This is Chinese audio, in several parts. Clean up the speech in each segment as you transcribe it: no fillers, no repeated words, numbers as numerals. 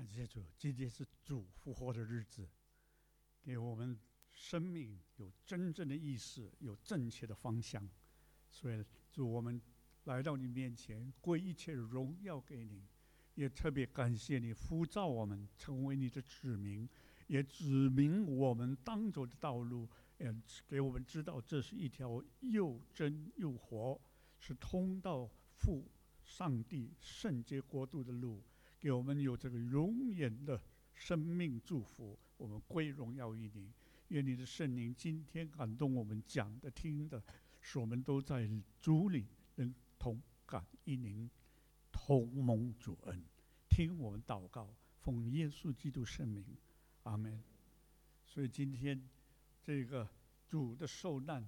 感谢主，今天是主复活的日子，给我们生命有真正的意识，有正确的方向。所以主，我们来到你面前，归一切荣耀给你，也特别感谢你呼召我们成为你的子民，也指明我们当走的道路，也给我们知道这是一条又真又活，是通到父上帝圣洁国度的路，给我们有这个永远的生命祝福。我们归荣耀于你，愿你的圣灵今天感动我们讲的听的，使我们都在主里能同感一灵，同蒙主恩。听我们祷告，奉耶稣基督圣名，阿们。所以今天这个主的受难，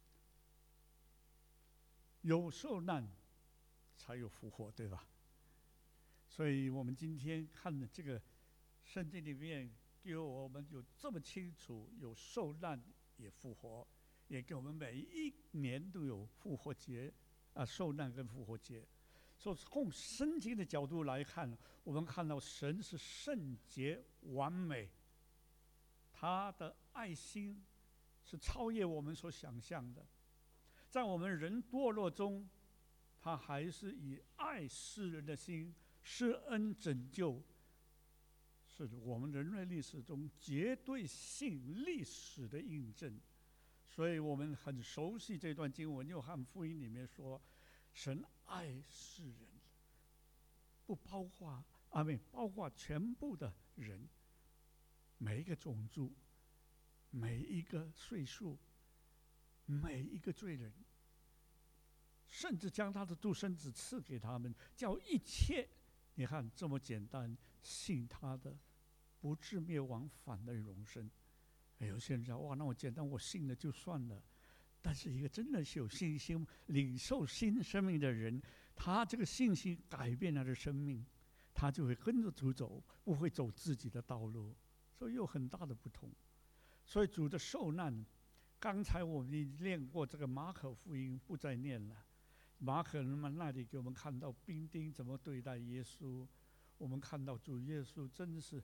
有受难才有复活，对吧？所以我们今天看的这个圣经里面，给我们有这么清楚，有受难也复活，也给我们每一年都有复活节受难跟复活节。所以从圣经的角度来看，我们看到神是圣洁完美，他的爱心是超越我们所想象的。在我们人堕落中，他还是以爱世人的心施恩拯救，是我们人类历史中绝对性历史的印证。所以我们很熟悉这段经文，约翰福音里面说，神爱世人，不包括包括全部的人，每一个种族，每一个岁数，每一个罪人，甚至将他的独生子赐给他们，叫一切，你看这么简单，信他的不至灭亡，反得永生。有些人讲，哇，那么简单，我信了就算了。但是一个真的是有信心、领受新生命的人，他这个信心改变他的生命，他就会跟着主走，不会走自己的道路，所以有很大的不同。所以主的受难，刚才我们已经念过这个马可福音，不再念了。马可那里给我们看到兵丁怎么对待耶稣，我们看到主耶稣真是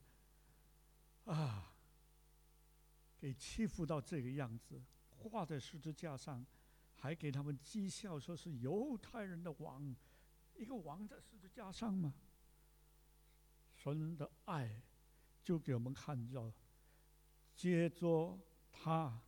给欺负到这个样子，挂在十字架上，还给他们讥笑，说是犹太人的王，一个王在十字架上吗？神的爱就给我们看到，接着他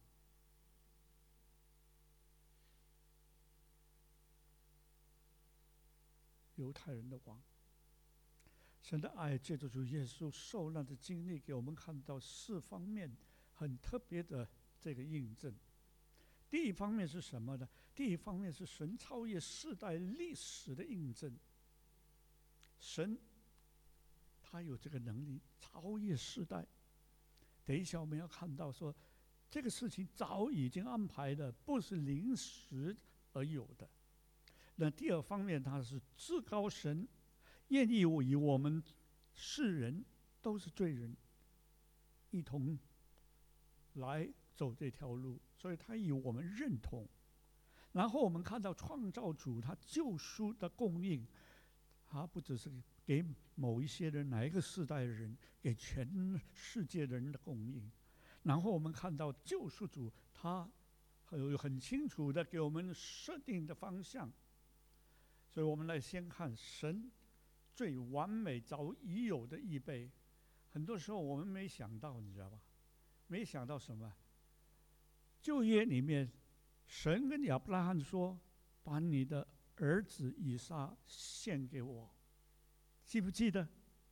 犹太人的王，神的爱借着主耶稣受难的经历，给我们看到4方面很特别的这个印证。第一方面是什么呢？第一方面是神超越世代历史的印证。神他有这个能力超越世代。等一下我们要看到说，这个事情早已经安排的，不是临时而有的。那第二方面，他是至高神愿意以我们世人都是罪人，一同来走这条路，所以他以我们认同。然后我们看到创造主他救赎的供应，他不只是给某一些人，哪一个世代的人，给全世界的人的供应。然后我们看到救赎主他有很清楚的给我们设定的方向。所以我们来先看神最完美早已有的预备。很多时候我们没想到，你知道吧？没想到什么？旧约里面，神跟亚伯拉罕说：“把你的儿子以撒献给我。”记不记得？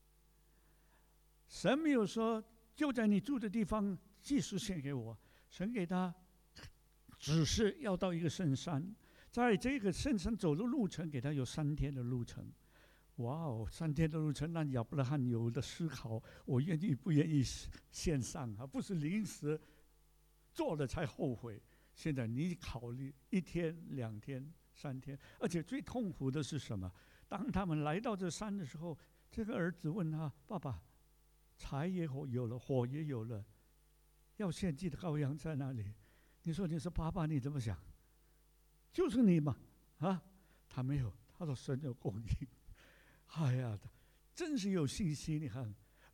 神没有说就在你住的地方即时献给我，神给他只是要到一个圣山，在这个圣山走的路程给他有3天的路程。哇哦，3天的路程让亚伯拉罕有的思考，我愿意不愿意献上啊？不是临时做了才后悔。现在你考虑1天、2天、3天，而且最痛苦的是什么？当他们来到这山的时候，这个儿子问他：“爸爸，柴也有了，火也有了，要献祭的羔羊在哪里？”你说爸爸，你怎么想？就是你嘛，他没有，他说神有供应。哎呀，真是有信心！你看，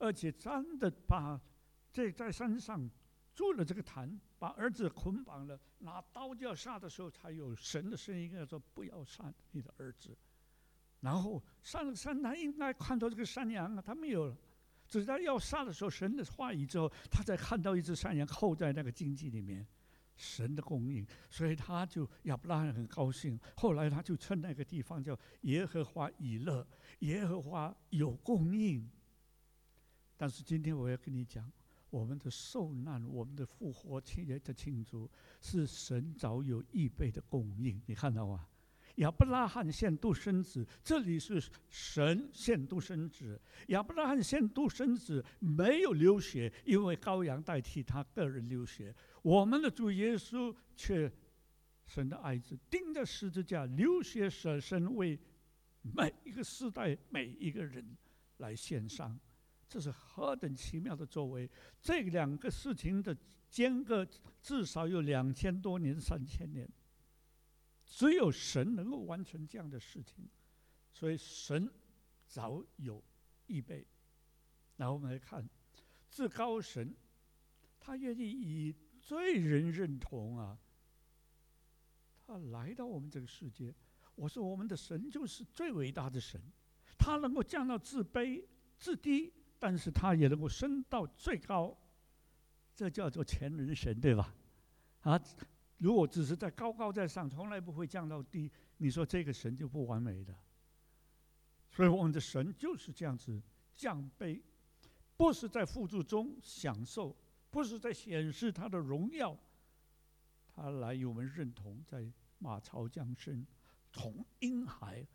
而且真的把在山上筑了这个坛，把儿子捆绑了，拿刀就要杀的时候，才有神的声音跟他说：“不要杀你的儿子。”然后上了山，他应该看到这个山羊啊，他没有了。只是他要杀的时候，神的话语之后，他才看到一只山羊扣在那个荆棘里面，神的供应，所以亚伯拉罕很高兴。后来他就称那个地方叫耶和华以勒，耶和华有供应。但是今天我要跟你讲，我们的受难，我们的复活节的庆祝，是神早有预备的供应。你看到吗？亚伯拉罕献独生子，这里是神献独生子。亚伯拉罕献独生子没有流血，因为羔羊代替他个人流血。我们的主耶稣却神的爱子钉在十字架，流血舍身，为每一个世代每一个人来献上。这是何等奇妙的作为！这两个事情的间隔至少有2000多年、3000年。只有神能够完成这样的事情，所以神早有预备。然后我们来看至高神，他愿意以罪人认同啊，他来到我们这个世界。我说我们的神就是最伟大的神，他能够降到自卑自低，但是他也能够升到最高，这叫做全能神，对吧？啊。如果只是在高在上，从来不会降到低，你说这个神就不完美的。所以我们的神就是这样子降卑，不是在富足中享受，不是在显示他的荣耀，他来与我们认同，在马槽降生，从婴孩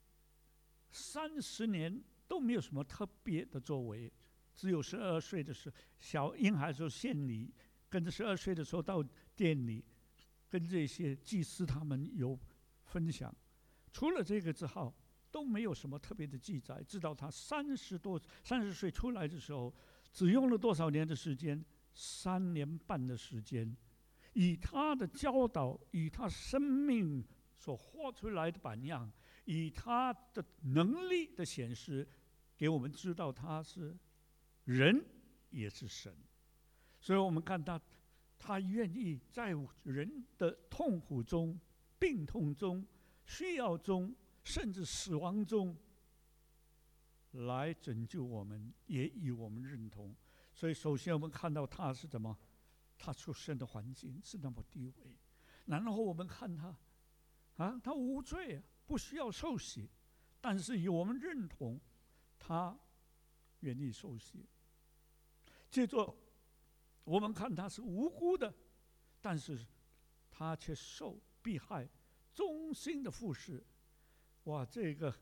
30年都没有什么特别的作为，只有12岁的时候，小婴孩的时候献礼，跟着12岁的时候到店里。跟这些祭司他们有分享，除了这个之后都没有什么特别的记载。直到他30岁出来的时候，只用了多少年的时间？3年半的时间，以他的教导，以他生命所活出来的版样，以他的能力的显示，给我们知道他是人也是神。所以我们看到他愿意在人的痛苦中、病痛中、需要中，甚至死亡中，来拯救我们，也与我们认同。所以，首先我们看到他是怎么，他出生的环境是那么低微。然后我们看他，他无罪，不需要受洗，但是与我们认同，他愿意受洗。接着我们看他是无辜的，但是他却受迫害，忠心的服侍。哇，这个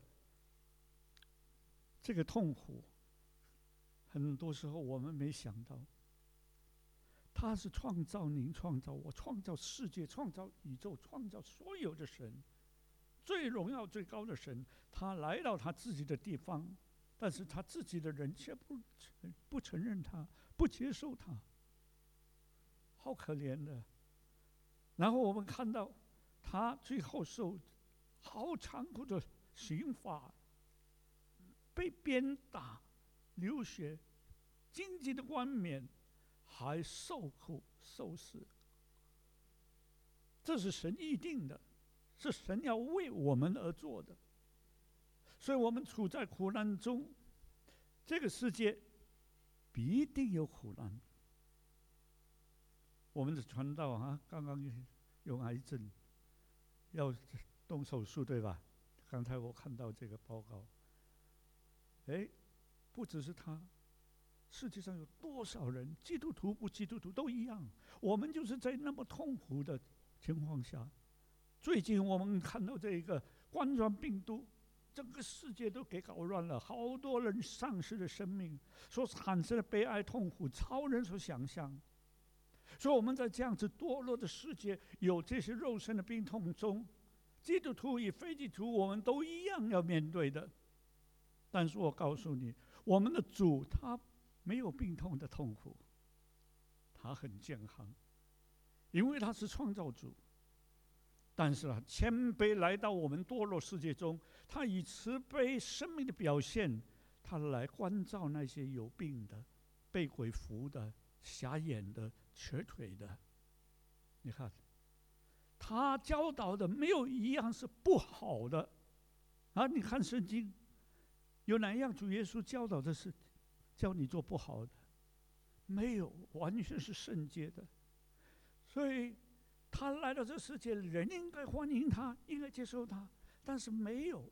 痛苦，很多时候我们没想到，他是创造您、创造我、创造世界、创造宇宙、创造所有的神，最荣耀、最高的神，他来到他自己的地方，但是他自己的人却不承认他，不接受他。好可怜的。然后我们看到他最后受好残酷的刑罚，被鞭打、流血、荆棘的冠冕，还受苦受死。这是神预定的，是神要为我们而做的。所以我们处在苦难中，这个世界必定有苦难。我们的传道刚刚有癌症，要动手术，对吧？刚才我看到这个报告，不只是他，世界上有多少人，基督徒不基督徒都一样。我们就是在那么痛苦的情况下，最近我们看到这个冠状病毒，整个世界都给搞乱了，好多人丧失了生命，所产生的悲哀痛苦，超人所想象。所以我们在这样子堕落的世界，有这些肉身的病痛中，基督徒与非基督徒我们都一样要面对的。但是我告诉你，我们的主他没有病痛的痛苦，他很健康，因为他是创造主。但是谦卑来到我们堕落世界中，他以慈悲生命的表现， 他来关照那些有病的、被鬼附的、瞎眼的、瘸腿的。你看，他教导的没有一样是不好的啊！你看圣经，有哪一样主耶稣教导的是教你做不好的？没有，完全是圣洁的。所以他来到这世界，人应该欢迎他，应该接受他，但是没有。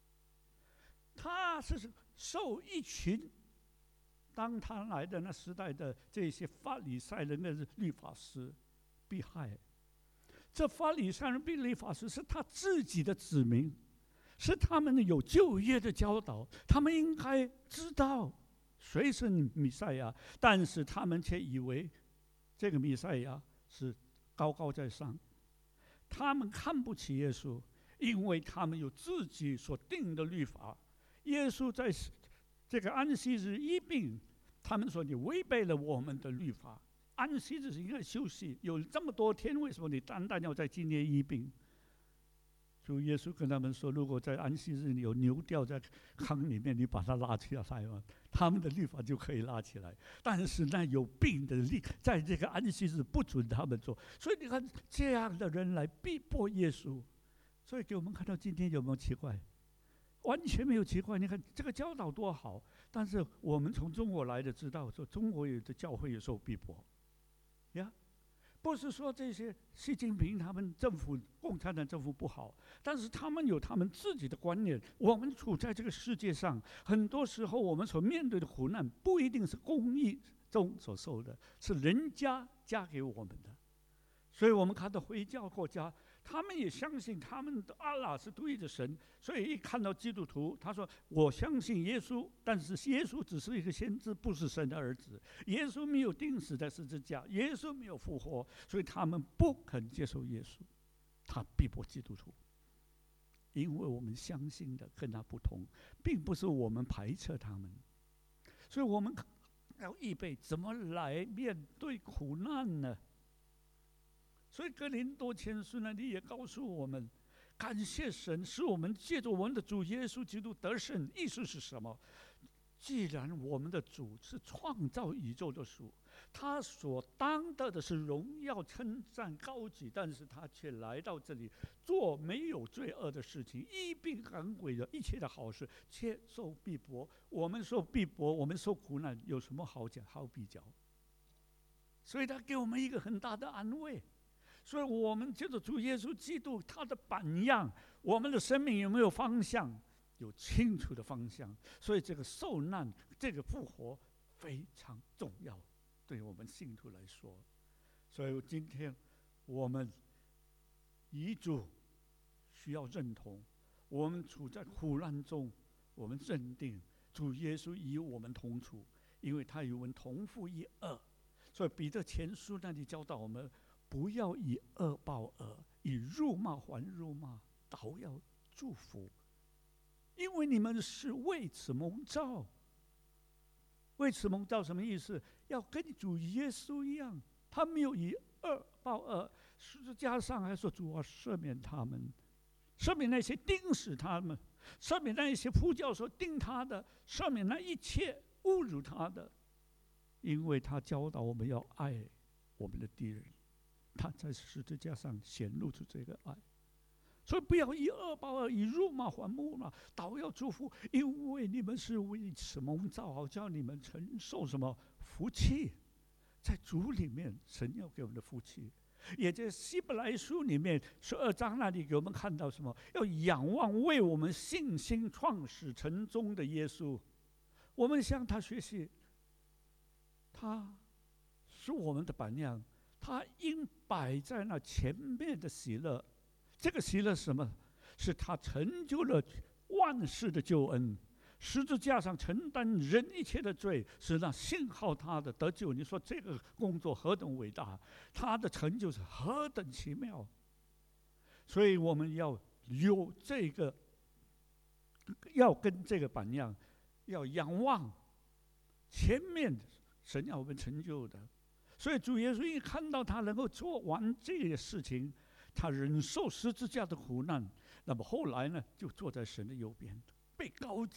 他是受一群当他来的那时代的这些法利赛人的律法师迫害。这法利赛人律法师是他自己的子民，是他们有旧约的教导，他们应该知道谁是弥赛亚，但是他们却以为这个弥赛亚是高高在上，他们看不起耶稣，因为他们有自己所定的律法。耶稣在这个安息日医病，他们说你违背了我们的律法。安息日是应该休息，有这么多天，为什么你单单要在今天医病？主耶稣跟他们说，如果在安息日有牛掉在坑里面，你把它拉起来嘛，他们的律法就可以拉起来。但是那有病的力，在这个安息日不准他们做。所以你看，这样的人来逼迫耶稣，所以给我们看到今天有没有奇怪？完全没有奇怪。你看这个教导多好，但是我们从中国来的知道，说中国有的教会也受逼迫，呀，不是说这些习近平他们政府、共产党政府不好，但是他们有他们自己的观念。我们处在这个世界上，很多时候我们所面对的苦难，不一定是公义中所受的，是人家加给我们的。所以我们看到回教国家，他们也相信他们的阿拉是独一的神，所以一看到基督徒，他说我相信耶稣，但是耶稣只是一个先知，不是神的儿子。耶稣没有钉死在十字架，耶稣没有复活，所以他们不肯接受耶稣，他逼迫基督徒。因为我们相信的跟他不同，并不是我们排斥他们，所以我们要预备怎么来面对苦难呢？所以哥林多前书那里也告诉我们，感谢神，使我们借着我们的主耶稣基督得胜。意思是什么？既然我们的主是创造宇宙的主，他所当得的是荣耀、称赞、高举，但是他却来到这里做没有罪恶的事情，医病赶鬼的一切的好事，却受逼迫。我们受逼迫，我们受苦难，有什么好讲、好比较？所以他给我们一个很大的安慰。所以我们借着主耶稣基督他的榜样，我们的生命有没有方向？有清楚的方向。所以这个受难、这个复活非常重要，对我们信徒来说。所以今天我们遗嘱需要认同，我们处在苦难中，我们认定主耶稣与我们同处，因为他与我们同负一恶。所以彼得前书那里教导我们，不要以恶报恶，以辱骂还辱骂，倒要祝福，因为你们是为此蒙召。为此蒙召什么意思？要跟主耶稣一样，他没有以恶报恶，十字架上还说主啊，赦免他们，赦免那些钉死他们，赦免那些呼叫说钉他的，赦免那一切侮辱他的，因为他教导我们要爱我们的敌人。他在十字架上显露出这个爱，所以不要以恶报恶，以辱骂还辱骂，倒要祝福，因为你们是为此蒙召，好叫你们承受什么福气？在主里面，神要给我们的福气，也在希伯来书里面12章那里给我们看到什么？要仰望为我们信心创始成终的耶稣，我们向他学习，他是我们的榜样。他应摆在那前面的喜乐，这个喜乐是什么？是他成就了万事的救恩，十字架上承担人一切的罪，是那信靠他的得救。你说这个工作何等伟大，他的成就是何等奇妙。所以我们要有这个，要跟这个榜样，要仰望前面神要我们成就的。所以主耶稣一看到他能够做完这些事情，他忍受十字架的苦难，那么后来呢，就坐在神的右边，被高举。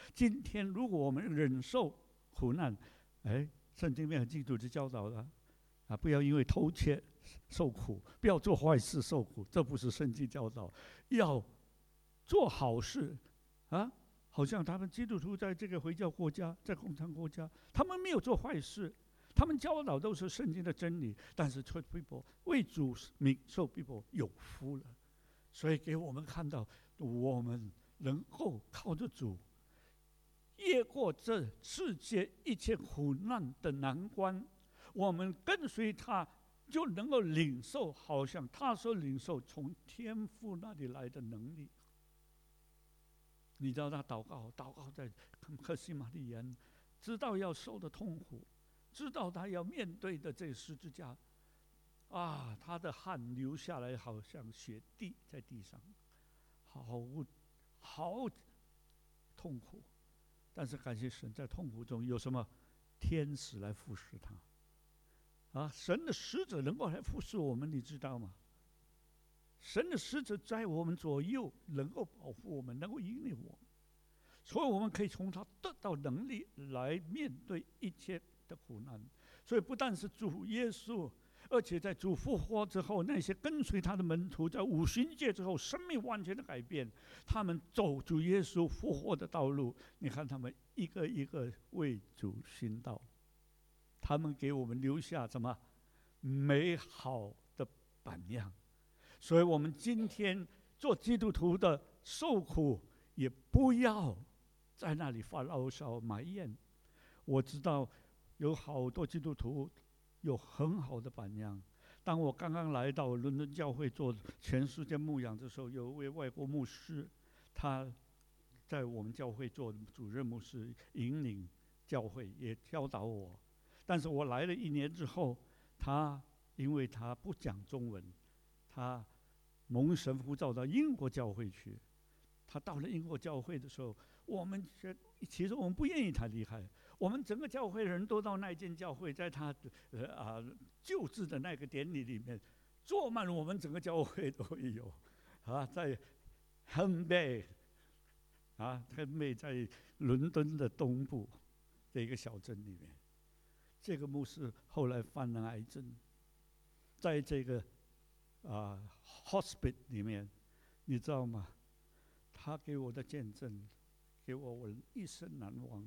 今天如果我们忍受苦难，圣经里面很清楚就教导了不要因为偷窃受苦，不要做坏事受苦，这不是圣经教导。要做好事好像他们基督徒在这个回教国家，在共产国家，他们没有做坏事，他们教导都是圣经的真理，但是却逼迫为主名受逼迫有福了。所以给我们看到，我们能够靠着主越过这世界一切苦难的难关，我们跟随他就能够领受，好像他所领受从天父那里来的能力。你知道他祷告在客西马尼园，知道要受的痛苦，知道他要面对的这十字架他的汗流下来，好像雪滴在地上，好痛苦。但是感谢神，在痛苦中有什么天使来服侍他神的使者能够来服侍我们，你知道吗？神的使者在我们左右，能够保护我们，能够引领我们，所以我们可以从他得到能力来面对一切的苦难。所以不但是主耶稣，而且在主复活之后，那些跟随他的门徒在五旬节之后生命完全的改变，他们走主耶稣复活的道路。你看他们一个一个为主殉道，他们给我们留下什么美好的榜样。所以我们今天做基督徒的受苦，也不要在那里发牢骚埋怨。我知道有好多基督徒有很好的榜样。当我刚刚来到伦敦教会做全世界牧养的时候，有一位外国牧师，他在我们教会做主任牧师，引领教会，也教导我。但是我来了1年之后，因为他不讲中文，他蒙神呼召到英国教会去。他到了英国教会的时候，其实我们不愿意他离开。我们整个教会的人都到那间教会，在他救治的那个典礼里面，坐满了我们整个教会都有在亨贝在伦敦的东部的一个小镇里面。这个牧师后来患了癌症，在这个hospital 里面，你知道吗？他给我的见证，给我一生难忘。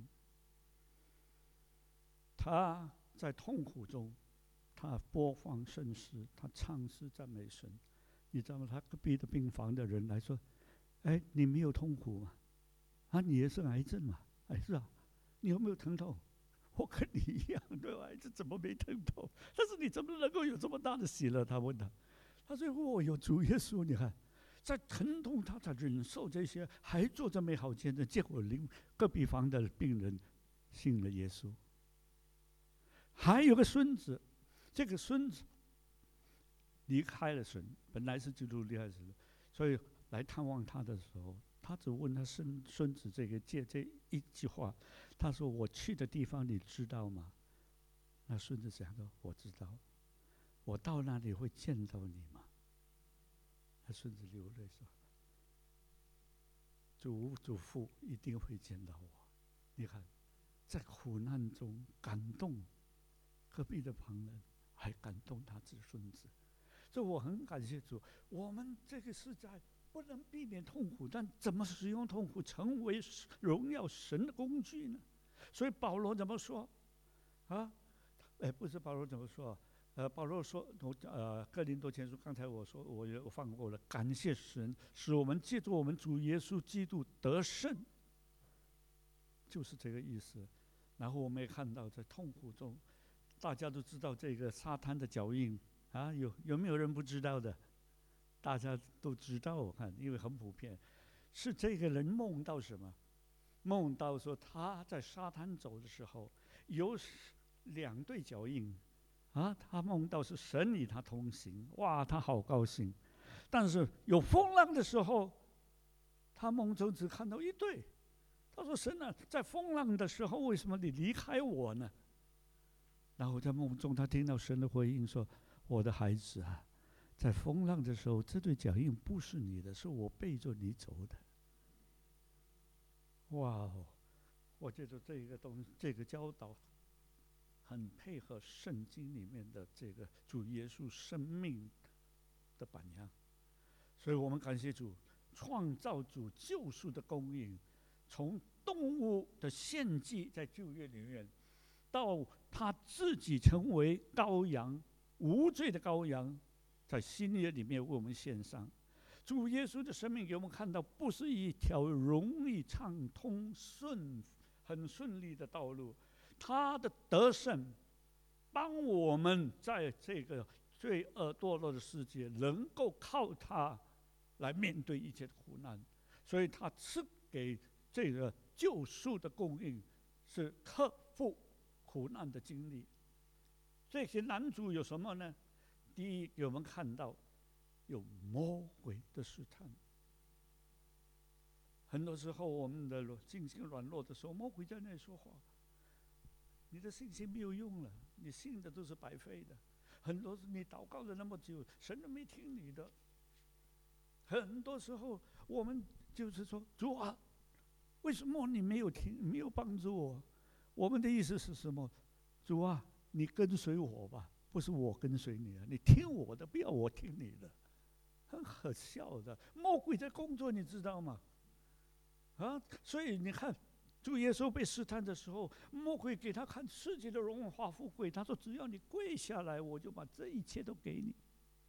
他在痛苦中，他播放圣诗，他唱诗赞美神。你知道吗？他隔壁的病房的人来说：“你没有痛苦吗？你也是癌症嘛？是啊，你有没有疼痛？我跟你一样，对吧？癌症怎么没疼痛？但是你怎么能够有这么大的喜乐？”他问他，他说：“我有主耶稣，你看。”在疼痛，他才忍受这些，还做着美好见证。结果隔壁房的病人信了耶稣。还有个孙子，这个孙子离开了神，本来是基督离开神，所以来探望他的时候，他只问他孙子这一句话，他说：“我去的地方你知道吗？”那孙子讲说：“我知道，我到那里会见到你吗？”他孙子流泪说：“祖父一定会见到我。”你看，在苦难中感动隔壁的旁人，还感动他子孙子。所以我很感谢主。我们这个世代不能避免痛苦，但怎么使用痛苦成为荣耀神的工具呢？所以保罗怎么说不是保罗怎么说？保罗说，哥林多前书，刚才我说我放过了，感谢神，使我们借助我们主耶稣基督得胜，就是这个意思。然后我们也看到，在痛苦中，大家都知道这个撒旦的脚印有没有人不知道的？大家都知道，我看，因为很普遍，是这个人梦到什么？梦到说他在沙滩走的时候，有2对脚印。他梦到是神与他同行，哇，他好高兴。但是有风浪的时候，他梦中只看到1对。他说：“神啊，在风浪的时候，为什么你离开我呢？”然后在梦中，他听到神的回应说：“我的孩子啊，在风浪的时候，这对脚印不是你的，是我背着你走的。”哇哦！ 我觉得这个教导很配合圣经里面的这个主耶稣生命的榜样，所以我们感谢主，创造主救赎的供应，从动物的献祭在旧约里面，到他自己成为羔羊，无罪的羔羊，在新约里面为我们献上。主耶稣的生命给我们看到，不是一条容易畅通很顺利的道路，他的得胜帮我们在这个罪恶堕落的世界能够靠他来面对一切的苦难，所以他赐给这个救赎的供应是克服苦难的经历。这些难处有什么呢？第一，给我们看到有魔鬼的试探。很多时候我们的信心软弱的时候，魔鬼在那里说话，你的信心没有用了，你信的都是白费的。很多你祷告了那么久，神都没听你的。很多时候我们就是说，主啊，为什么你没有听，没有帮助我？我们的意思是什么？主啊，你跟随我吧，不是我跟随你啊，你听我的，不要我听你的。很可笑的，魔鬼在工作，你知道吗？所以你看，主耶稣被试探的时候，魔鬼给他看世界的荣华富贵，他说：“只要你跪下来，我就把这一切都给你。”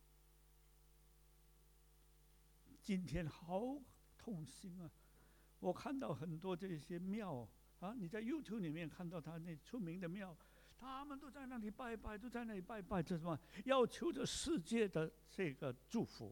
今天好痛心啊！我看到很多这些庙你在 YouTube 里面看到他那出名的庙，他们都在那里拜拜，都在那里拜拜，这什么？要求着世界的这个祝福。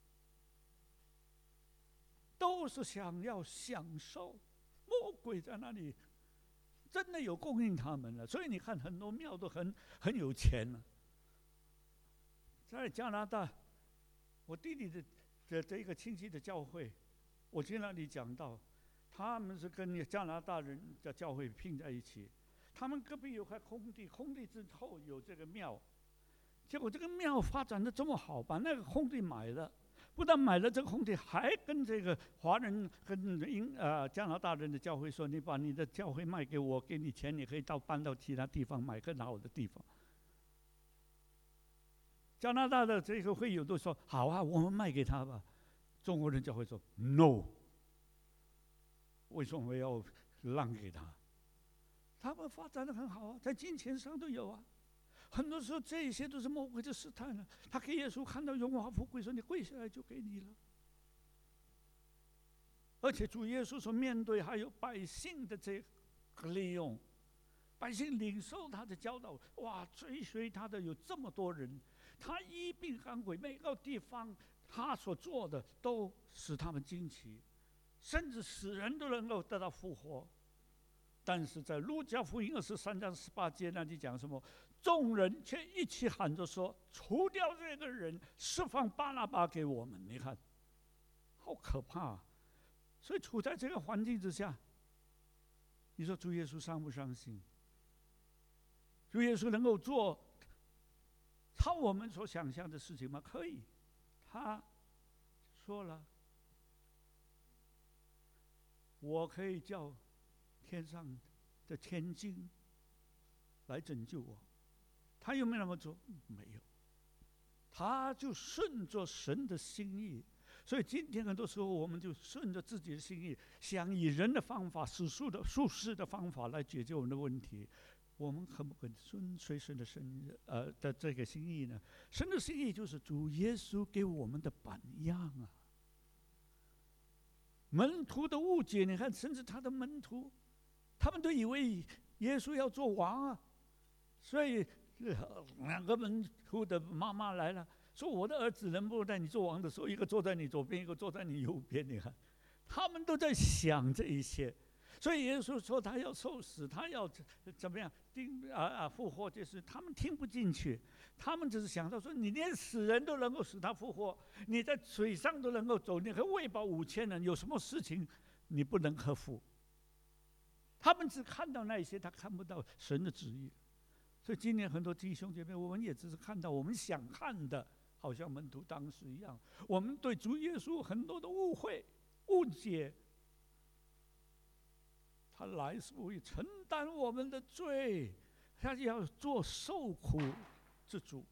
都是想要享受，魔鬼在那里真的有供应他们了。所以你看，很多庙都很有钱了。在加拿大，我弟弟的这个亲戚的教会，我去那里讲到，他们是跟加拿大人的教会拼在一起。他们隔壁有块空地，空地之后有这个庙，结果这个庙发展的这么好，把那个空地买了。不但买了这个空地，还跟这个华人跟加拿大人的教会说：“你把你的教会卖给我，给你钱，你可以搬到其他地方买更好的地方。”加拿大的这个会友都说：“好啊，我们卖给他吧。”中国人教会说 ：“No， 为什么要让给他？他们发展的很好啊，在金钱上都有啊。”很多时候，这些都是魔鬼的试探了。他给耶稣看到荣华富贵，说：“你跪下来就给你了。”而且主耶稣所面对还有百姓的这个利用，百姓领受他的教导，哇，追随他的有这么多人，他医病赶鬼，每个地方他所做的都使他们惊奇，甚至死人都能够得到复活。但是在路加福音23章18节那里讲什么？众人却一起喊着说：“除掉这个人，释放巴拿巴给我们。”你看，好可怕！所以处在这个环境之下，你说主耶稣伤不伤心？主耶稣能够做超我们所想象的事情吗？可以。他说了：“我可以叫天上的天津来拯救我。”他有没有那么做？没有，他就顺着神的心意。所以今天很多时候，我们就顺着自己的心意，想以人的方法、世事的方法来解决我们的问题。我们可不可以随神的的这个心意呢？神的心意就是主耶稣给我们的榜样啊。门徒的误解，你看，甚至他的门徒，他们都以为耶稣要做王啊，所以2个门徒的妈妈来了，说：“我的儿子能不能在你做王的时候，一个坐在你左边，一个坐在你右边？”你看，他们都在想这一些。所以耶稣说他要受死，他要怎么样复活，就是他们听不进去，他们只是想到说：“你连死人都能够使他复活，你在水上都能够走，你可以喂饱5000人，有什么事情你不能克服？”他们只看到那些，他看不到神的旨意。所以今年很多弟兄姐妹，我们也只是看到我们想看的，好像门徒当时一样，我们对主耶稣很多的误会、误解。 他来是为承担我们的罪，他要做受苦之主。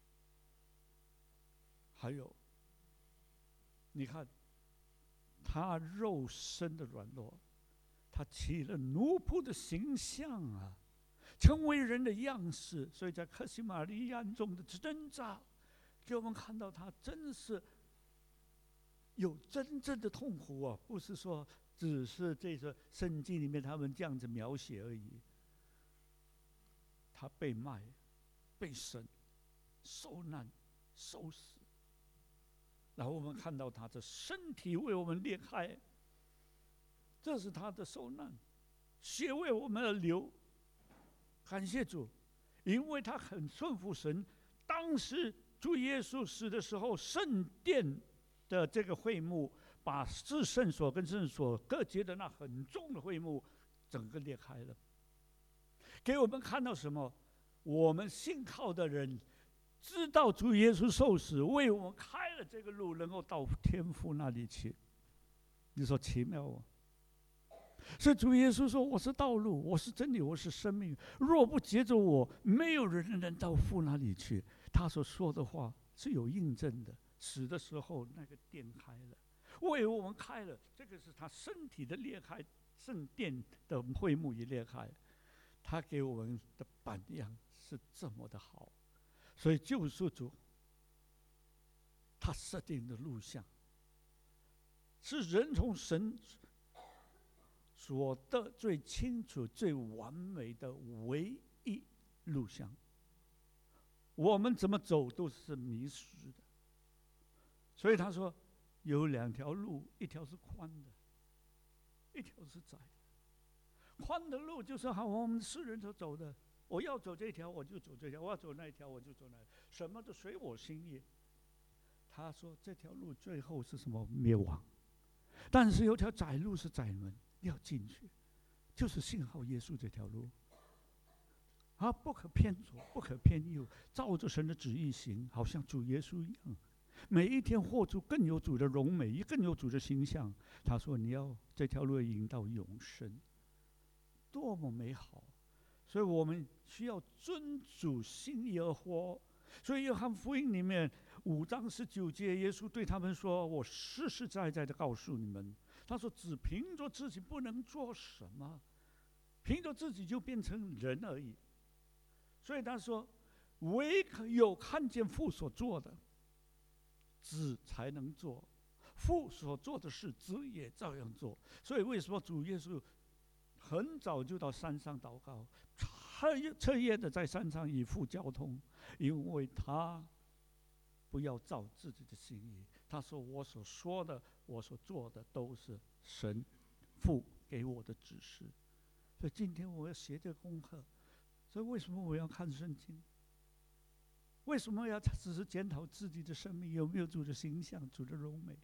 还有，你看他肉身的软弱，他起了奴仆的形象啊，成为人的样式。所以在客西马尼园中的挣扎，给我们看到他真是有真正的痛苦啊，不是说只是这个圣经里面他们这样子描写而已。他被卖、被审、受难、受死，然后我们看到他的身体为我们裂开，这是他的受难，血为我们而流。感谢主，因为他很顺服神。当时主耶稣死的时候，圣殿的这个会幕，把至圣所跟圣所隔绝的那很重的会幕，整个裂开了，给我们看到什么？我们信靠的人知道主耶稣受死，为我们开了这个路，能够到天父那里去。你说奇妙哦！所以主耶稣说：“我是道路，我是真理，我是生命。若不接着我，没有人能到父那里去。”他所说的话是有印证的。死的时候，那个殿开了，为我们开了。这个是他身体的裂开，圣殿的会幕也裂开。他给我们的榜样是这么的好，所以救赎主他设定的路向，是人从神所得最清楚、最完美的唯一路向。我们怎么走都是迷失的。所以他说有两条路，一条是宽的，一条是窄的。宽的路就是我们世人所走的，我要走这条我就走这条，我要走那一条我就走那一条，什么都随我心意。他说这条路最后是什么？灭亡。但是有条窄路是窄门，要进去，就是信靠耶稣这条路，不可偏左，不可偏右，照着神的旨意行，好像主耶稣一样。每一天活出更有主的荣美，更有主的形象。他说你要这条路引到永生，多么美好！所以我们需要遵主心意而活。所以约翰福音里面5章19节，耶稣对他们说：“我实实在在的告诉你们，他说只凭着自己不能做什么，凭着自己就变成人而已。所以他说，唯有看见父所做的，子才能做；父所做的事，子也照样做。所以为什么主耶稣很早就到山上祷告，彻夜的在山上与父交通？因为他不要照自己的心意。他说：“我所说的，我所做的，都是神父给我的指示。”所以今天我要写这个功课。所以为什么我要看圣经？为什么要只是检讨自己的生命有没有主的形象、主的荣美？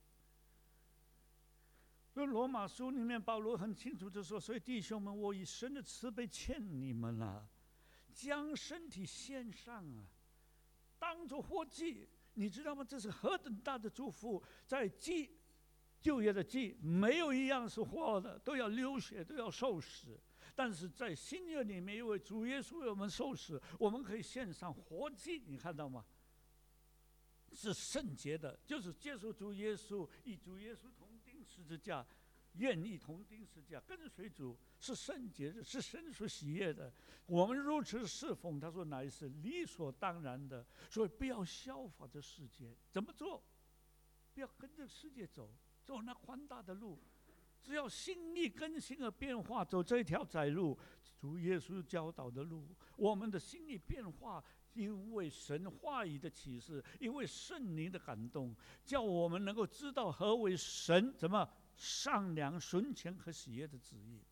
所以罗马书里面保罗很清楚地说：“所以弟兄们，我以神的慈悲劝你们了，将身体献上啊，当作活祭。”你知道吗？这是何等大的祝福！在旧约的祭，没有一样是活的，都要流血，都要受死。但是在新约里面，因为主耶稣为我们受死，我们可以献上活祭。你看到吗？是圣洁的，就是接受主耶稣，与主耶稣同钉十字架，愿意同钉十字架，跟随主，是圣洁的，是神所喜悦的。我们如此侍奉，他说乃是理所当然的。所以不要效法这世界，怎么做？不要跟着世界走，走那宽大的路。只要心意更新而变化，走这条窄路，主耶稣教导的路，我们的心意变化，因为神话语的启示，因为圣灵的感动，叫我们能够知道何为神怎么善良、纯全和喜悦的旨意。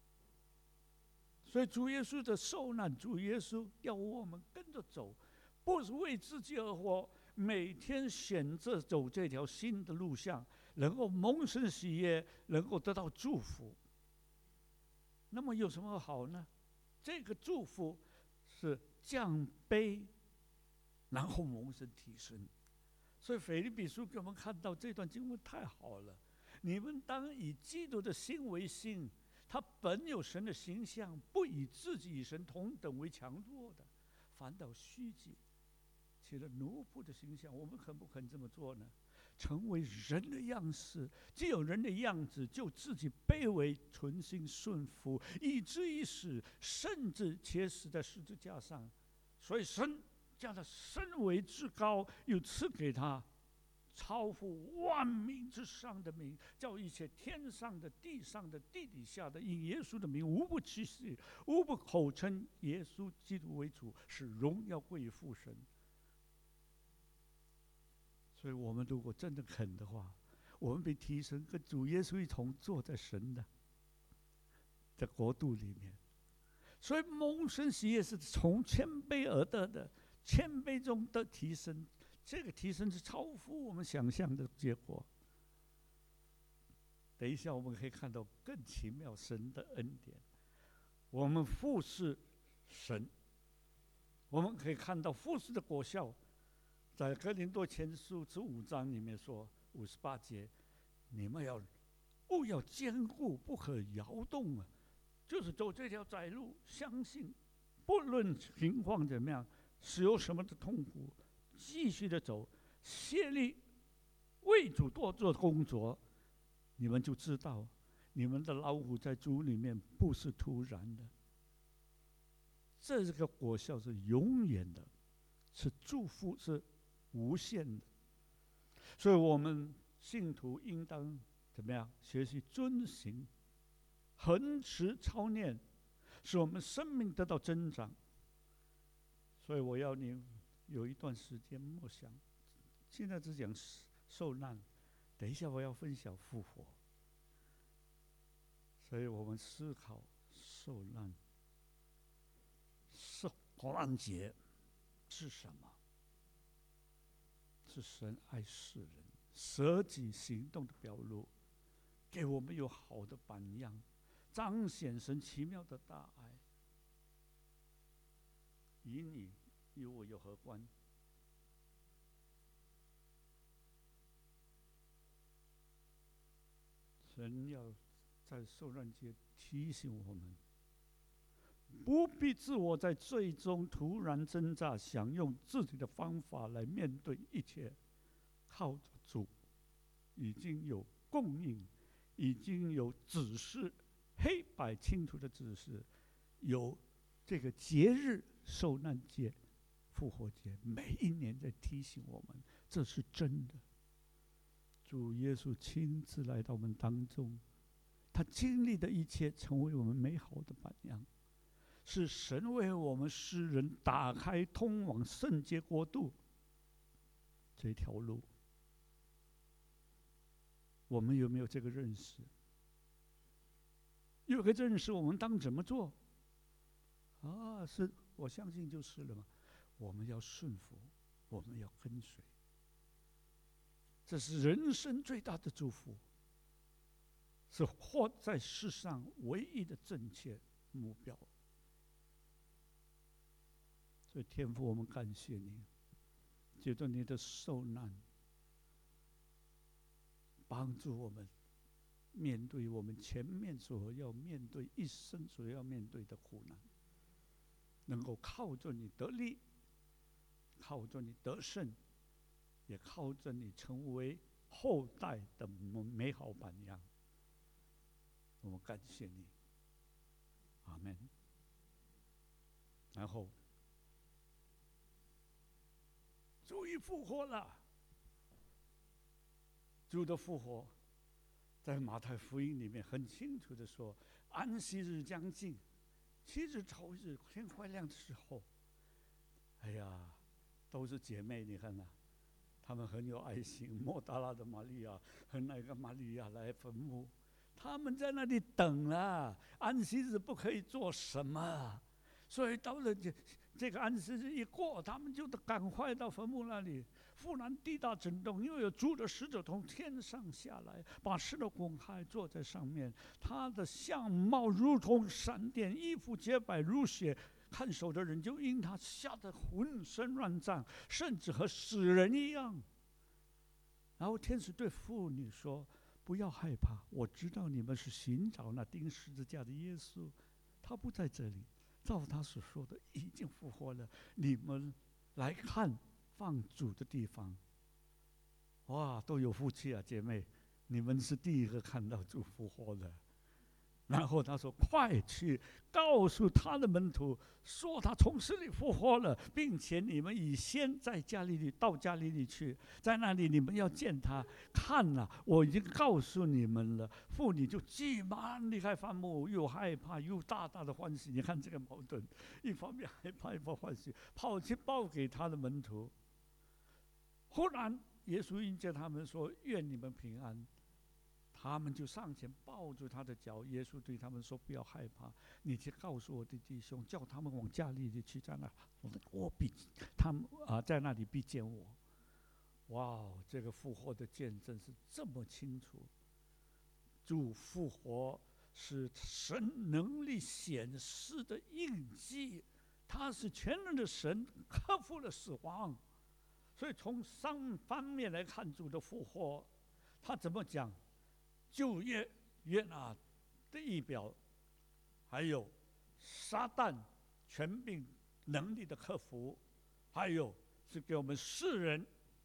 所以主耶稣的受难，主耶稣要我们跟着走，不是为自己而活，每天选择走这条新的路向，能够蒙神喜悦，能够得到祝福。那么有什么好呢？这个祝福是降卑，然后蒙神提升。所以腓立比书给我们看到这段经文太好了。你们当以基督的心为心， 他本有神的形象，不以自己与神同等为强弱的，反倒虚己，起了奴仆的形象。我们肯不肯这么做呢？成为人的样式，既有人的样子，就自己卑微，存心顺服，以至于死，甚至且死在十字架上。所以神将他升为至高，又赐给他超乎万民之上的名，叫一切天上的、地上的、地底下的，以耶稣的名，无不屈膝，无不口称耶稣基督为主，使荣耀归于父神。所以我们如果真的肯的话，我们被提升，跟主耶稣一同坐在神的国度里面。所以蒙神喜悦是从谦卑而得的，谦卑中的提升，这个提升是超乎我们想象的结果。等一下我们可以看到更奇妙神的恩典。我们服侍神，我们可以看到服侍的果效。在哥林多前书15章里面说58节，你们务要坚固，不可摇动啊！就是走这条窄路，相信不论情况怎么样，是有什么的痛苦，继续的走，竭力为主多做工作，你们就知道，你们的劳苦在主里面不是突然的，这个果效是永远的，是祝福，是无限的。所以我们信徒应当怎么样？学习遵行，恒持操练，使我们生命得到增长。所以我要你有一段时间默想，现在只讲受难，等一下我要分享复活。所以我们思考受难，受难节是什么？是神爱世人，舍己行动的表露，给我们有好的榜样，彰显神奇妙的大爱。与你与我有何关？神要在受难节提醒我们，不必自我在最终突然挣扎，想用自己的方法来面对一切，靠着主已经有供应，已经有指示，黑白清楚的指示，有这个节日受难节、复活节，每一年在提醒我们，这是真的。主耶稣亲自来到我们当中，他经历的一切成为我们美好的榜样，是神为我们世人打开通往圣洁国度这条路。我们有没有这个认识？有个认识，我们当怎么做？是我相信就是了嘛。我们要顺服，我们要跟随，这是人生最大的祝福，是活在世上唯一的正确目标。所以天父，我们感谢你，借着你的受难，帮助我们面对我们前面所要面对一生所要面对的苦难，能够靠着你得力，靠着你得胜，也靠着你成为后代的美好榜样。我们感谢你，阿们。然后主已复活了。主的复活在马太福音里面很清楚的说，安息日将近，7日头日天快亮的时候，哎呀，都是姐妹，你看她们很有爱心。莫大拉的玛利亚和那个玛利亚来坟墓，他们在那里等了。安息日不可以做什么，所以到了这个安息日一过，他们就赶快到坟墓那里。忽然地大震动，因为有主的使者从天上下来，把石头滚开，坐在上面。他的相貌如同闪电，衣服洁白如雪。看守的人就因他吓得浑身乱颤，甚至和死人一样。然后天使对妇女说：“ 不要害怕，我知道你们是寻找那钉十字架的耶稣，他不在这里，照他所说的已经复活了。你们来看放主的地方。哇，都有福气啊，姐妹，你们是第一个看到主复活的。然后他说：“快去告诉他的门徒，说他从死里复活了，并且你们已先在到加利利去，在那里你们要见他。看呐，我已经告诉你们了。”妇女就急忙离开坟墓，又害怕又大大的欢喜。你看这个矛盾，一方面害怕，一方面欢喜，跑去报给他的门徒。忽然耶稣迎接他们说：“愿你们平安。”他们就上前抱住他的脚。耶稣对他们说：“不要害怕，你去告诉我的弟兄，叫他们往加利利去，在那我必他们在那里必见我。”哇，这个复活的见证是这么清楚。主复活是神能力显示的印记，他是全能的神，克服了死亡。所以从3方面来看主的复活，他怎么讲？就约拿的仪表，还有撒旦权柄能力的克服，还有是给我们世人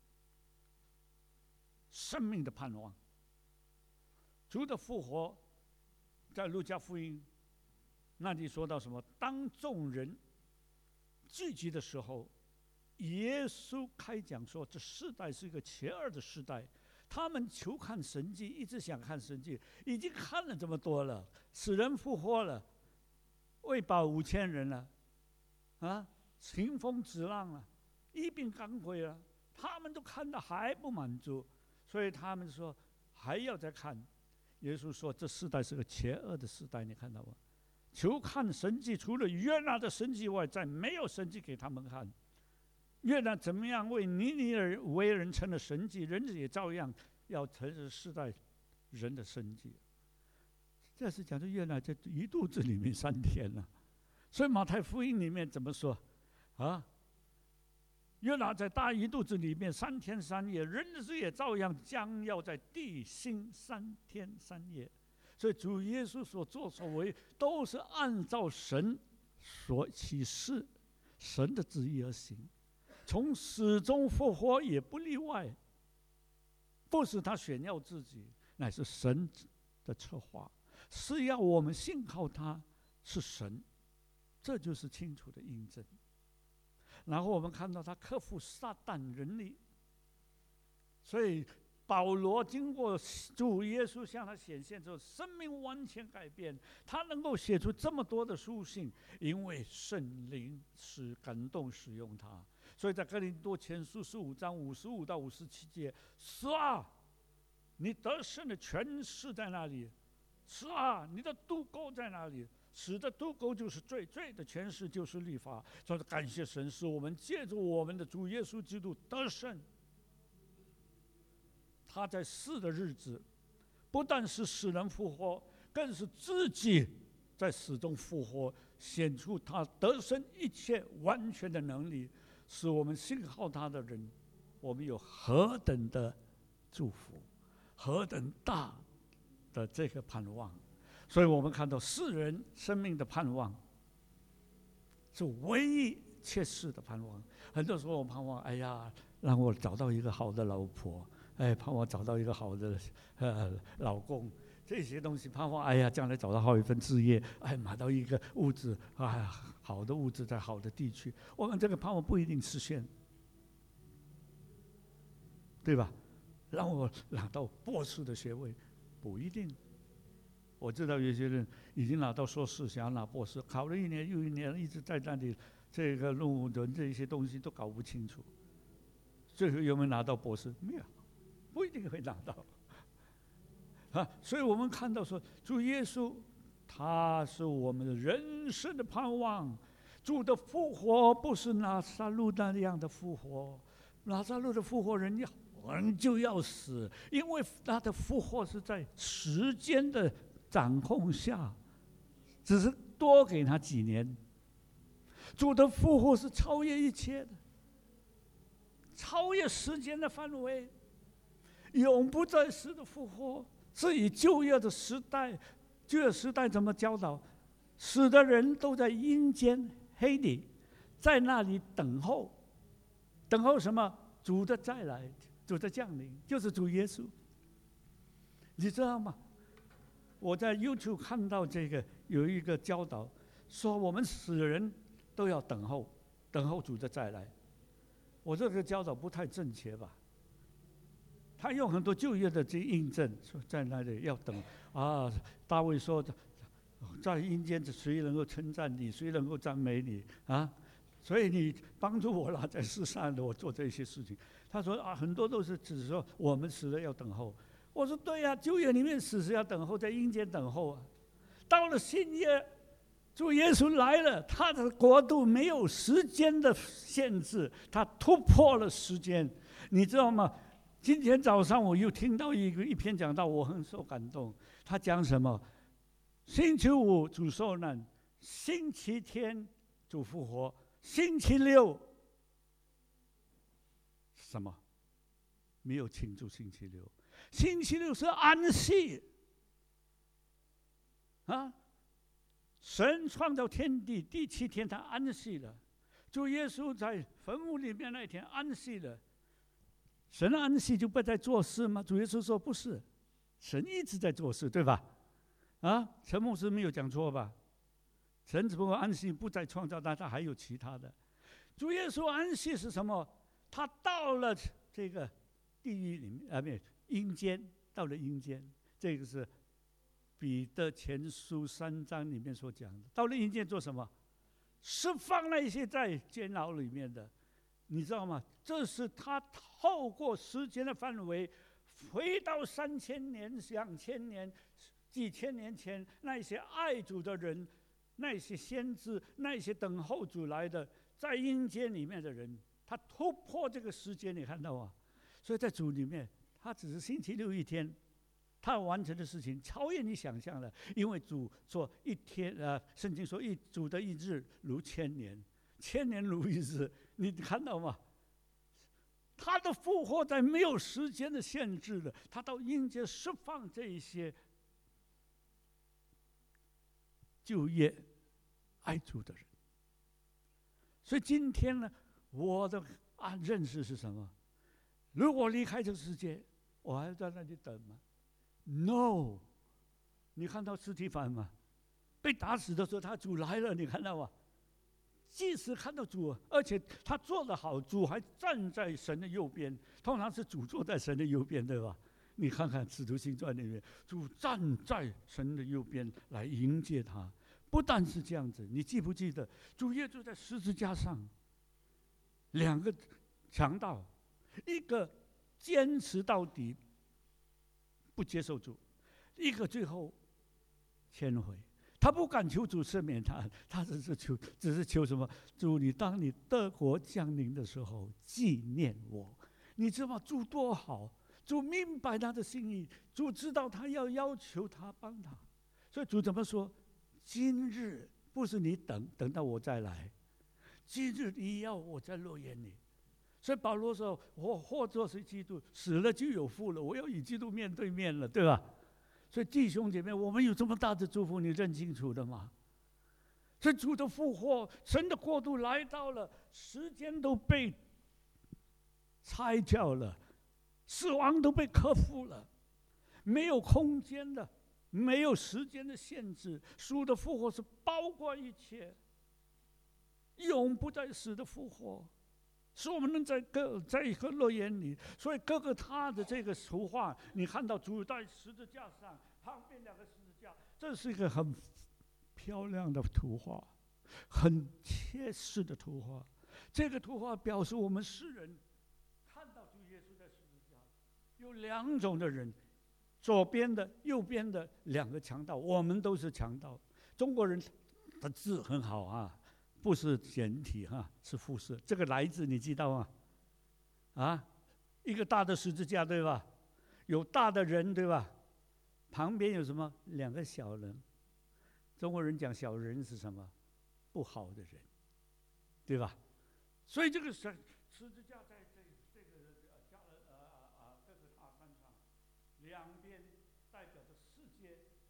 生命的盼望。主的复活，在路加福音那里说到什么？当众人聚集的时候，耶稣开讲说，这世代是一个邪恶的世代。他们求看神迹，一直想看神迹，已经看了这么多了，死人复活了，喂饱5000人了，晴风止浪了，医病赶鬼了，他们都看到还不满足，所以他们说还要再看。耶稣说这世代是个邪恶的世代，你看到吗？求看神迹，除了约拿的神迹外，再没有神迹给他们看。约拿怎么样为尼尼尔为人成了神迹，人子也照样要成是世代人的神迹。这是讲的约拿在鱼肚子里面3天了。所以马太福音里面怎么说啊？约拿在大鱼肚子里面3天3夜，人子也照样将要在地心3天3夜。所以主耶稣所作所为都是按照神所启示神的旨意而行。从死中复活也不例外，不是他炫耀自己，乃是神的策划，是要我们信靠他是神，这就是清楚的印证。然后我们看到他克服撒旦人力，所以保罗经过主耶稣向他显现之后，生命完全改变，他能够写出这么多的书信，因为圣灵是感动使用他。所以在哥林多前书15章55到57节，是啊，你得胜的权势在那里？是啊，你的渡沟在哪里？死的渡沟就是罪，罪的权势就是律法。所以感谢神，是我们借助我们的主耶稣基督得胜。他在死的日子，不但是使人复活，更是自己在死中复活，显出他得胜一切完全的能力。使我们信靠他的人，我们有何等的祝福，何等大的这个盼望。所以我们看到世人生命的盼望是唯一切实的盼望。很多时候我盼望，哎呀，让我找到一个好的老婆，盼望找到一个好的老公，这些东西盼望，哎呀，将来找到好一份事业，买到一个屋子，好的物质在好的地区，我们这个盼望不一定实现，对吧？让我拿到博士的学位，不一定。我知道有些人已经拿到硕士，想要拿博士，考了1年又1年，一直在那里，这个论文这些东西都搞不清楚。最后有没有拿到博士？没有，不一定会拿到。所以我们看到说，主耶稣他是我们的人生的盼望。主的复活不是拿撒路那样的复活，拿撒路的复活人就要死，因为他的复活是在时间的掌控下，只是多给他几年。主的复活是超越一切的，超越时间的范围，永不再世的复活， 至于旧约的时代，旧约时代怎么教导？死的人都在阴间黑里，在那里等候，等候什么？主的再来，主的降临，就是主耶稣。你知道吗？我在 YouTube 看到这个有一个教导，说我们死人都要等候，等候主的再来。我这个教导不太正确吧？他用很多旧约的这印证，说在那里要等啊。大卫说的，在阴间谁能够称赞你，谁能够赞美你啊？所以你帮助我了，在世上的我做这些事情。他说啊，很多都是只说我们死了要等候。我说对呀，旧约里面死是要等候，在阴间等候啊。到了新约，主耶稣来了，他的国度没有时间的限制，他突破了时间，你知道吗？今天早上我又听到一篇讲道，我很受感动。他讲什么？星期五主受难，星期天主复活，星期六什么？没有庆祝星期六，星期六是安息啊！神创造天地，第7天他安息了。主耶稣在坟墓里面那一天安息了。神安息就不再做事吗？主耶稣说不是，神一直在做事，对吧？啊，陈牧师没有讲错吧？神只不过安息不再创造，但他还有其他的。主耶稣安息是什么？他到了这个地狱里面没有阴间，到了阴间，这个是彼得前书3章里面所讲的。到了阴间做什么？释放那些在监牢里面的，你知道吗？这是他透过时间的范围，回到3000年、2000年、几千年前那些爱主的人，那些先知，那些等候主来的，在阴间里面的人，他突破这个时间，你看到吗？所以在主里面，他只是星期六一天，他完成的事情超越你想象了。因为主说一天，圣经说主的一日如1000年，1000年如一日，你看到吗？他的复活在没有时间的限制的，他到阴间释放这一些就业爱主的人。所以今天呢，我的认识是什么？如果离开这个世界，我还在那里等吗 ？No， 你看到司提反吗？被打死的时候，他主来了，你看到吗？即使看到主，而且他做得好，主还站在神的右边。通常是主坐在神的右边，对吧？你看看《使徒行传》里面，主站在神的右边来迎接他。不但是这样子，你记不记得主耶稣在十字架上，2个强盗，一个坚持到底不接受主，一个最后谦悔。他不敢求主赦免他，他只是求什么？主，你当你得国降临的时候，纪念我。你知道吗？主多好，主明白他的心意，主知道他要求他帮他，所以主怎么说？今日不是你等到我再来，今日你要我在落眼里。所以保罗说：“我或作是基督，死了就有福了。我要与基督面对面了，对吧？”所以弟兄姐妹，我们有这么大的祝福，你认清楚的吗？这主的复活，神的国度来到了，时间都被拆掉了，死亡都被克服了，没有空间的，没有时间的限制。主的复活是包括一切，永不再死的复活，使我们能在一个乐园里。所以各个他的这个图画，你看到主在十字架上，旁边2个十字架，这是一个很漂亮的图画，很切实的图画。这个图画表示我们世人看到主耶稣在十字架，有2种的人，左边的、右边的2个强盗，我们都是强盗。中国人的字很好啊。不是简体哈，是复式。这个来字你知道吗？啊，一个大的十字架，对吧？有大的人，对吧？旁边有什么？2个小人。中国人讲小人是什么？不好的人，对吧？所以这个十字架在这个加了各个塔山上，2边代表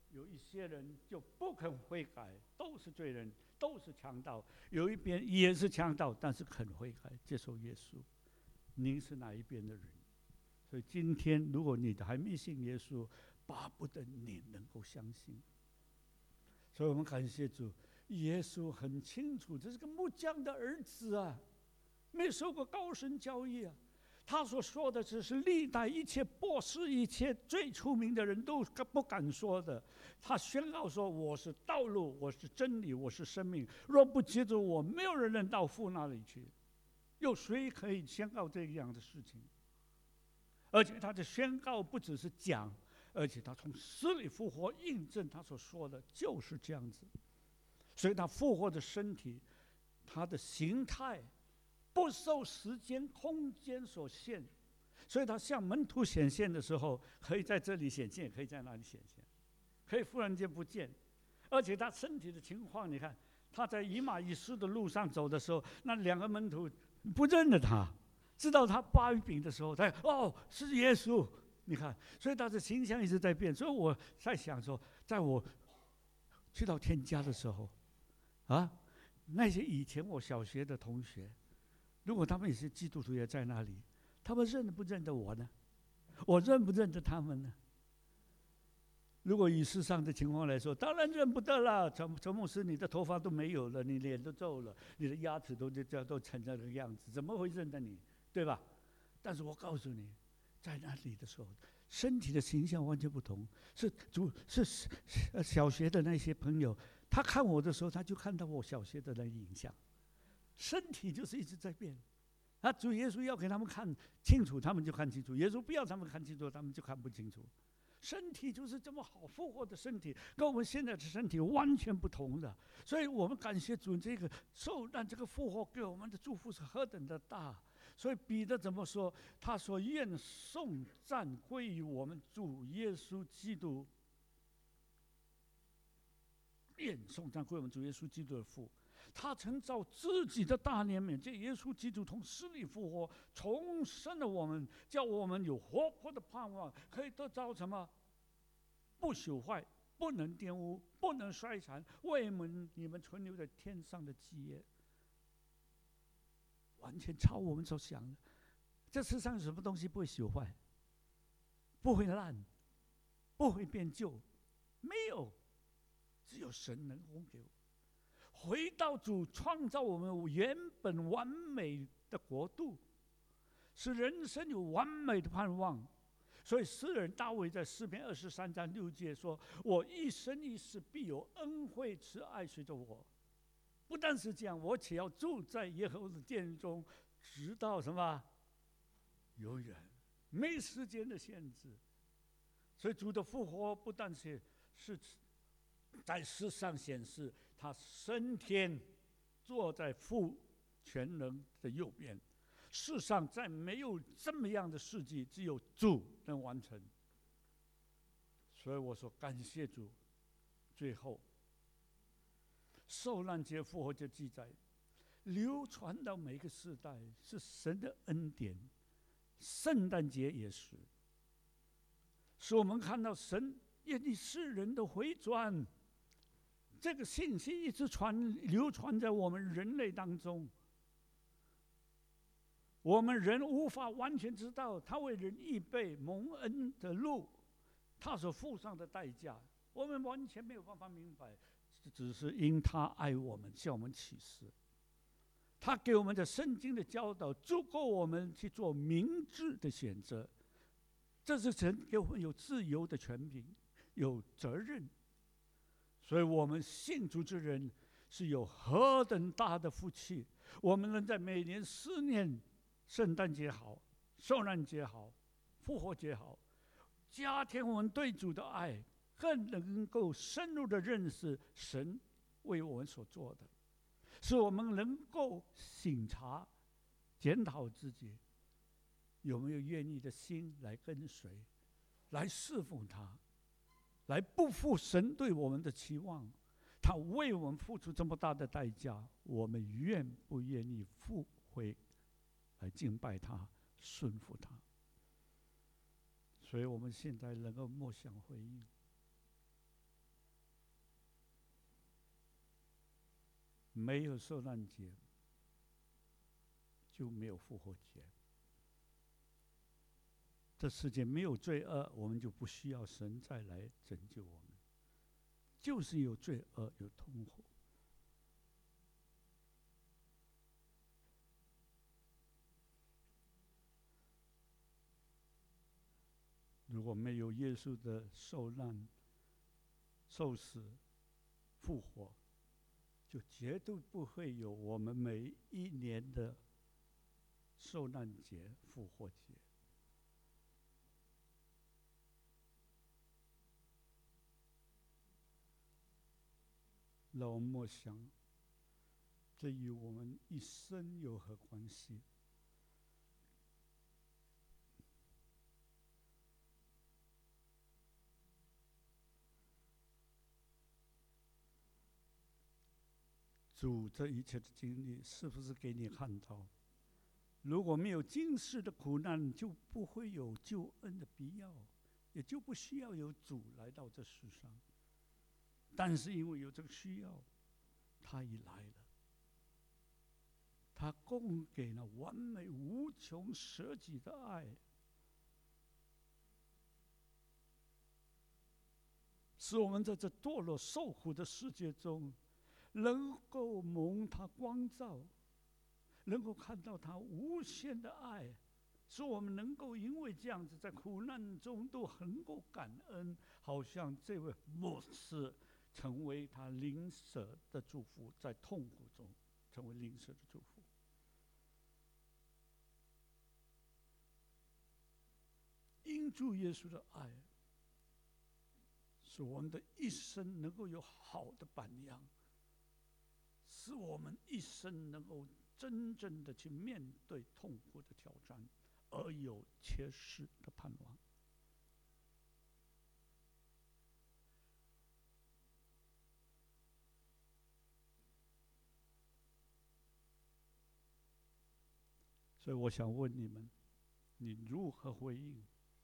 有一些人就不肯悔改，都是罪人，都是强盗；有一边也是强盗，但是肯悔改，接受耶稣。您是哪一边的人？所以今天，如果你还没信耶稣，巴不得你能够相信。所以我们感谢主，耶稣很清楚，这是个木匠的儿子啊，没受过高深教育啊。他所说的只是历代一切博士、一切最出名的人都不敢说的。他宣告说：“我是道路，我是真理，我是生命。若不接着我，没有人能到父那里去。”有谁可以宣告这样的事情？而且他的宣告不只是讲，而且他从死里复活，印证他所说的就是这样子。所以他复活的身体，他的形态不受时间空间所限，所以他向门徒显现的时候，可以在这里显现，可以在那里显现，可以忽然间不见。而且他身体的情况，你看他在以马以斯的路上走的时候，那两个门徒不认得他，知道他扒鱼饼的时候，他是耶稣。你看，所以他的形象一直在变。所以我在想说，在我去到天家的时候，那些以前我小学的同学，如果他们也是基督徒也在那里，他们认不认得我呢？我认不认得他们呢？如果以世上的情况来说，当然认不得了。陈牧师，你的头发都没有了，你脸都皱了，你的牙齿都成这个样子，怎么会认得你？对吧？但是我告诉你，在那里的时候，身体的形象完全不同。是小学的那些朋友，他看我的时候，他就看到我小学的那个影像，身体就是一直在变。主耶稣要给他们看清楚，他们就看清楚；耶稣不要他们看清楚，他们就看不清楚。身体就是这么好，复活的身体跟我们现在的身体完全不同的，所以我们感谢主，这个受难、这个复活给我们的祝福是何等的大。所以彼得怎么说？他说：“愿颂赞归于我们主耶稣基督，愿颂赞归我们主耶稣基督的父。他曾照自己的大怜悯，这耶稣基督从死里复活，重生了我们，叫我们有活泼的盼望，可以得到什么？不朽坏，不能玷污，不能衰残，为你们存留在天上的基业。”完全超我们所想的。这世上有什么东西不会朽坏、不会烂、不会变旧？没有，只有神能供给我。回到主创造我们原本完美的国度，使人生有完美的盼望。所以诗人大卫在诗篇23章6节说：“我一生一世必有恩惠慈爱随着我。”不但是这样，我且要住在耶和华的殿中，直到什么？永远，没时间的限制。所以主的复活不但是在世上显示他升天，坐在父全能的右边。世上再没有这么样的事迹，只有主能完成。所以我说感谢主。最后，受难节、复活节记载流传到每个世代，是神的恩典。圣诞节也是，使我们看到神愿意世人的回转。这个信息一直流传在我们人类当中。我们人无法完全知道他为人预备蒙恩的路，他所付上的代价，我们完全没有办法明白。只是因他爱我们，向我们启示。他给我们的圣经的教导，足够我们去做明智的选择。这是神给我们有自由的权柄，有责任。所以我们信主之人是有何等大的福气！我们能在每年思念圣诞节好、受难节好、复活节好，加添我们对主的爱，更能够深入的认识神为我们所做的，使我们能够省察、检讨自己有没有愿意的心来跟随、来侍奉他，来不负神对我们的期望。他为我们付出这么大的代价，我们愿不愿意付回来敬拜他、顺服他？所以我们现在能够默想回应。 没有受难节，就没有复活节。这世界没有罪恶，我们就不需要神再来拯救我们。就是有罪恶，有痛苦。如果没有耶稣的受难、受死、复活，就绝对不会有我们每一年的受难节、复活节。让我们默想，这与我们一生有何关系？主这一切的经历，是不是给你看到？如果没有今世的苦难，就不会有救恩的必要，也就不需要有主来到这世上。但是因为有这个需要，他已来了，他供给了完美无穷舍己的爱，使我们在这堕落受苦的世界中，能够蒙他光照，能够看到他无限的爱，使我们能够因为这样子，在苦难中都很够感恩，好像这位牧师成为他灵舍的祝福，在痛苦中成为灵舍的祝福。因主耶稣的爱，使我们的一生能够有好的榜样，使我们一生能够真正的去面对痛苦的挑战，而有切实的盼望。所以我想问你们，你如何回应？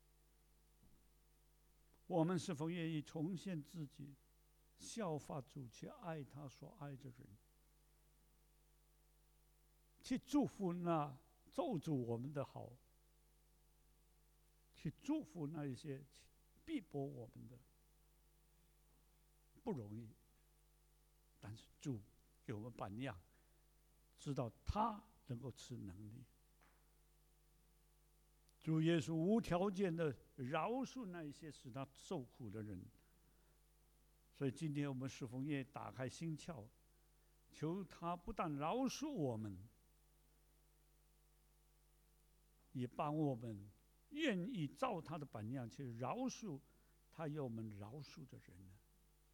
我们是否愿意重现自己，效法主，去爱他所爱的人，去祝福那咒诅我们的好，去祝福那一些逼迫我们的？不容易，但是主给我们榜样，知道他能够赐能力。主耶稣无条件的饶恕那一些使他受苦的人。所以今天我们是否愿意打开心窍，求他不但饶恕我们，也帮我们愿意照他的榜样去饶恕他要我们饶恕的人呢？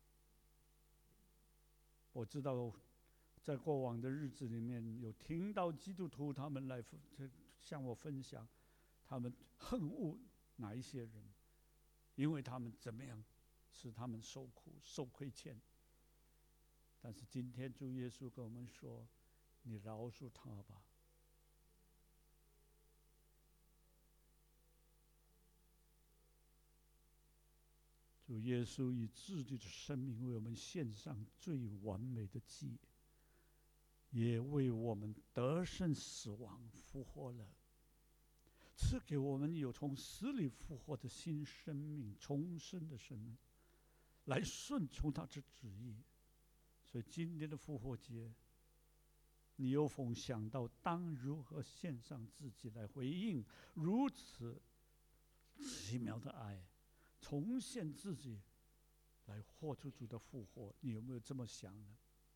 我知道在过往的日子里面，有听到基督徒他们来向我分享，他们恨恶哪一些人，因为他们怎么样使他们受苦受亏欠。但是今天主耶稣跟我们说，你饶恕他吧。主耶稣以自己的生命为我们献上最完美的祭，也为我们得胜死亡复活了，赐给我们有从死里复活的新生命，重生的生命，来顺从他的旨意。所以今天的复活节，你有否想到当如何献上自己来回应如此奇妙的爱，重现自己来活出主的复活？你有没有这么想呢？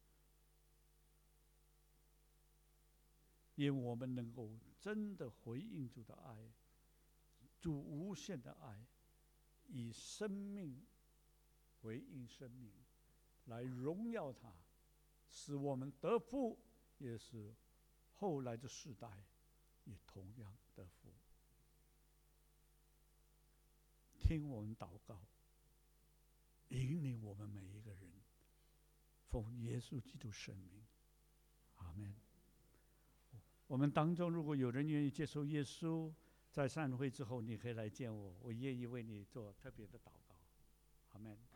愿我们能够真的回应主的爱，主无限的爱，以生命回应生命，来荣耀他，使我们得福，也是后来的世代也同样得福。听我们祷告，引领我们每一个人，奉耶稣基督圣名，阿们。我们当中如果有人愿意接受耶稣，在散会之后，你可以来见我，我愿意为你做特别的祷告。阿们。